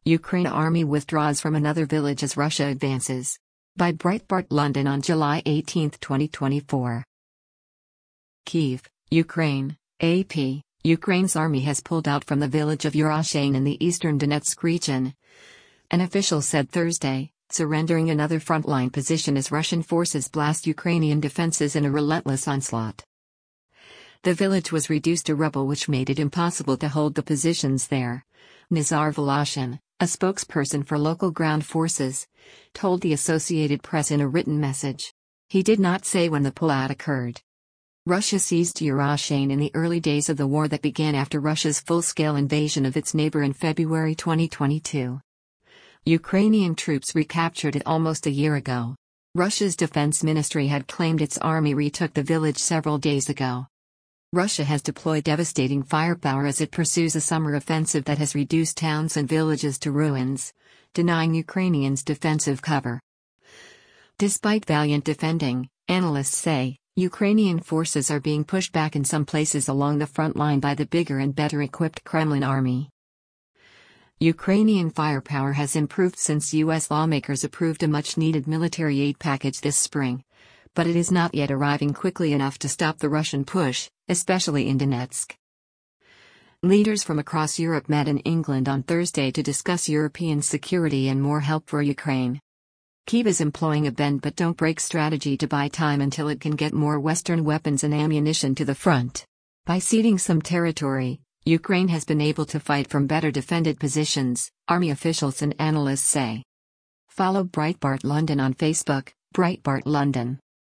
Ukraine army withdraws from another village as Russia advances. By Breitbart London on July 18, 2024. Kyiv, Ukraine, AP. Ukraine's army has pulled out from the village of Urashane in the eastern Donetsk region. An official said Thursday, surrendering another frontline position as Russian forces blast Ukrainian defenses in a relentless onslaught. The village was reduced to rubble, which made it impossible to hold the positions there. Nazar Voloshin, a spokesperson for local ground forces, told the Associated Press in a written message. He did not say when the pullout occurred. Russia seized Urashane in the early days of the war that began after Russia's full-scale invasion of its neighbor in February 2022. Ukrainian troops recaptured it almost a year ago. Russia's defense ministry had claimed its army retook the village several days ago. Russia has deployed devastating firepower as it pursues a summer offensive that has reduced towns and villages to ruins, denying Ukrainians defensive cover. Despite valiant defending, analysts say, Ukrainian forces are being pushed back in some places along the front line by the bigger and better equipped Kremlin army. Ukrainian firepower has improved since U.S. lawmakers approved a much-needed military aid package this spring, but it is not yet arriving quickly enough to stop the Russian push, especially in Donetsk. Leaders from across Europe met in England on Thursday to discuss European security and more help for Ukraine. Kyiv is employing a bend-but-don't-break strategy to buy time until it can get more Western weapons and ammunition to the front. By ceding some territory, Ukraine has been able to fight from better defended positions, army officials and analysts say. Follow Breitbart London on Facebook, Breitbart London.